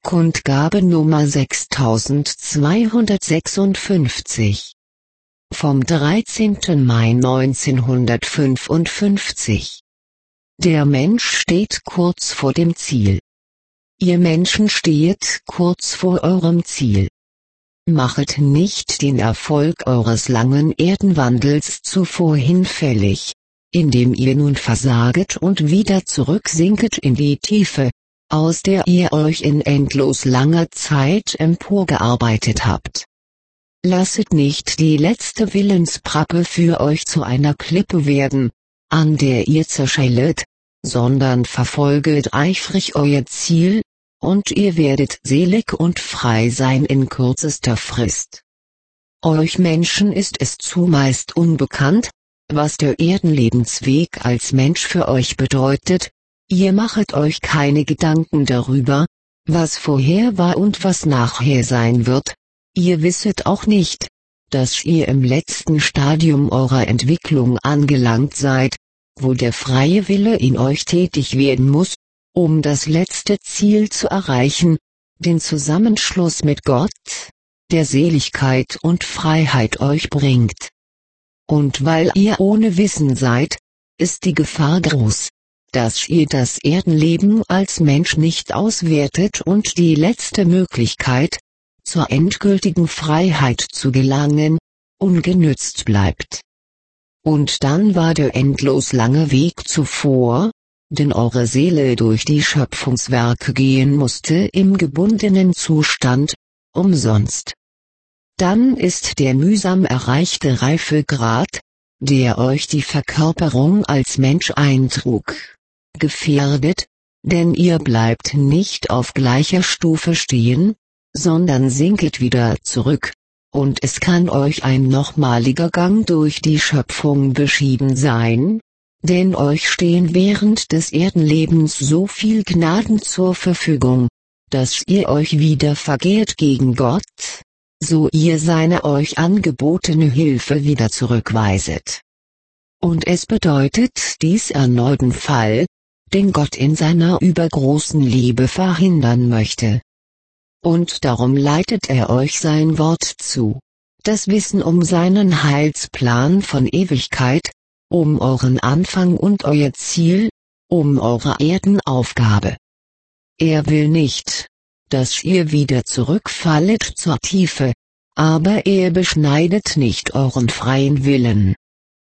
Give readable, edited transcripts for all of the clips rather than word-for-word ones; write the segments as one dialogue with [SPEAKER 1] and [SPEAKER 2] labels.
[SPEAKER 1] Kundgabe Nummer 6256 vom 13. Mai 1955. Der Mensch steht kurz vor dem Ziel. Ihr Menschen steht kurz vor eurem Ziel. Machet nicht den Erfolg eures langen Erdenwandels zuvor hinfällig, indem ihr nun versaget und wieder zurücksinket in die Tiefe, aus der ihr euch in endlos langer Zeit emporgearbeitet habt. Lasset nicht die letzte Willensprappe für euch zu einer Klippe werden, an der ihr zerschellet, sondern verfolget eifrig euer Ziel, und ihr werdet selig und frei sein in kürzester Frist. Euch Menschen ist es zumeist unbekannt, was der Erdenlebensweg als Mensch für euch bedeutet. Ihr machet euch keine Gedanken darüber, was vorher war und was nachher sein wird. Ihr wisset auch nicht, dass ihr im letzten Stadium eurer Entwicklung angelangt seid, wo der freie Wille in euch tätig werden muss, um das letzte Ziel zu erreichen, den Zusammenschluss mit Gott, der Seligkeit und Freiheit euch bringt. Und weil ihr ohne Wissen seid, ist die Gefahr groß, dass ihr das Erdenleben als Mensch nicht auswertet und die letzte Möglichkeit, zur endgültigen Freiheit zu gelangen, ungenützt bleibt. Und dann war der endlos lange Weg zuvor, den eure Seele durch die Schöpfungswerke gehen musste im gebundenen Zustand, umsonst. Dann ist der mühsam erreichte Reifegrad, der euch die Verkörperung als Mensch eintrug, gefährdet, denn ihr bleibt nicht auf gleicher Stufe stehen, sondern sinket wieder zurück, und es kann euch ein nochmaliger Gang durch die Schöpfung beschieden sein, denn euch stehen während des Erdenlebens so viel Gnaden zur Verfügung, dass ihr euch wieder vergehrt gegen Gott, so ihr seine euch angebotene Hilfe wieder zurückweiset. Und es bedeutet dies erneuten Fall, den Gott in seiner übergroßen Liebe verhindern möchte. Und darum leitet er euch sein Wort zu, das Wissen um seinen Heilsplan von Ewigkeit, um euren Anfang und euer Ziel, um eure Erdenaufgabe. Er will nicht, dass ihr wieder zurückfallet zur Tiefe, aber er beschneidet nicht euren freien Willen.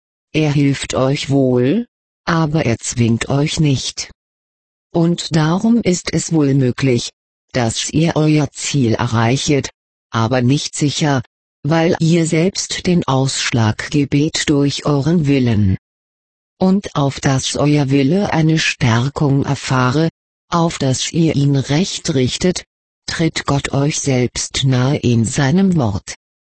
[SPEAKER 1] Er hilft euch wohl, aber er zwingt euch nicht. Und darum ist es wohl möglich, dass ihr euer Ziel erreichet, aber nicht sicher, weil ihr selbst den Ausschlag gebet durch euren Willen. Und auf dass euer Wille eine Stärkung erfahre, auf dass ihr ihn recht richtet, tritt Gott euch selbst nahe in seinem Wort.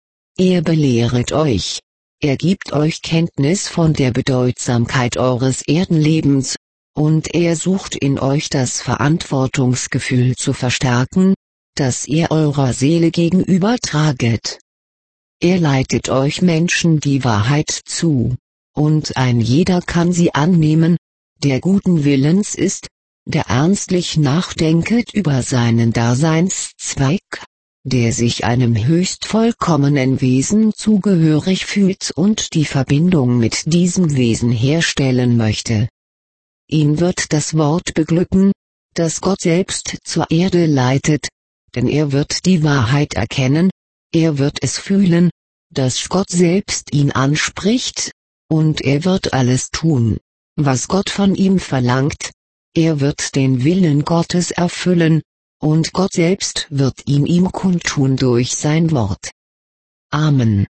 [SPEAKER 1] Er belehret euch, er gibt euch Kenntnis von der Bedeutsamkeit eures Erdenlebens, und er sucht in euch das Verantwortungsgefühl zu verstärken, das ihr eurer Seele gegenüber traget. Er leitet euch Menschen die Wahrheit zu, und ein jeder kann sie annehmen, der guten Willens ist, der ernstlich nachdenket über seinen Daseinszweck, der sich einem höchst vollkommenen Wesen zugehörig fühlt und die Verbindung mit diesem Wesen herstellen möchte. Ihn wird das Wort beglücken, das Gott selbst zur Erde leitet, denn er wird die Wahrheit erkennen, er wird es fühlen, dass Gott selbst ihn anspricht, und er wird alles tun, was Gott von ihm verlangt, er wird den Willen Gottes erfüllen, und Gott selbst wird ihn ihm kundtun durch sein Wort. Amen.